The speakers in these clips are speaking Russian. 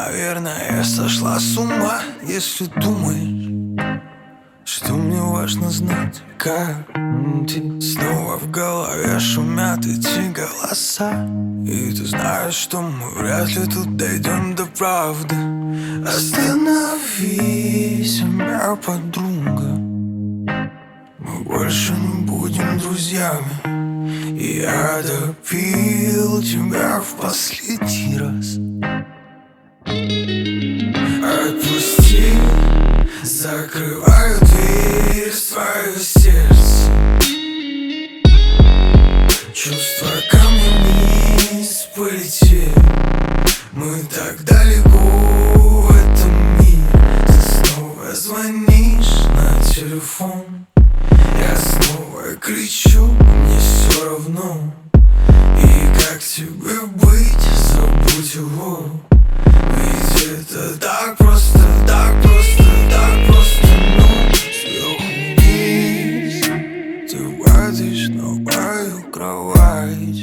Наверное, я сошла с ума, если думаешь, что мне важно знать, как ты. Снова в голове шумят эти голоса, и ты знаешь, что мы вряд ли тут дойдем до правды. Остановись, моя подруга, мы больше не будем друзьями. И я допил тебя в последний раз. Отпусти, закрываю дверь в твое сердце. Чувства камнями полетели. Мы так далеко в этом мире. Ты снова звонишь на телефон. Я снова кричу, мне все равно. И как тебе быть, забудь его. Ведь это так просто, так просто, так просто. Но сверху вниз ты падаешь на мою кровать.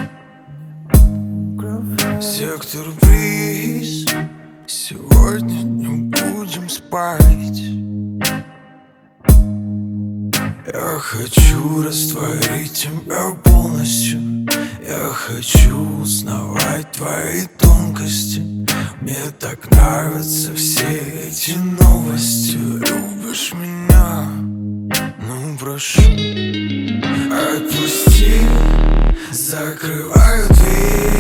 Сектор приз, сегодня не будем спать. Я хочу растворить тебя полностью. Я хочу узнавать твои тонкости. Мне так нравятся все эти новости. Любишь меня? Ну прошу, отпусти, закрываю дверь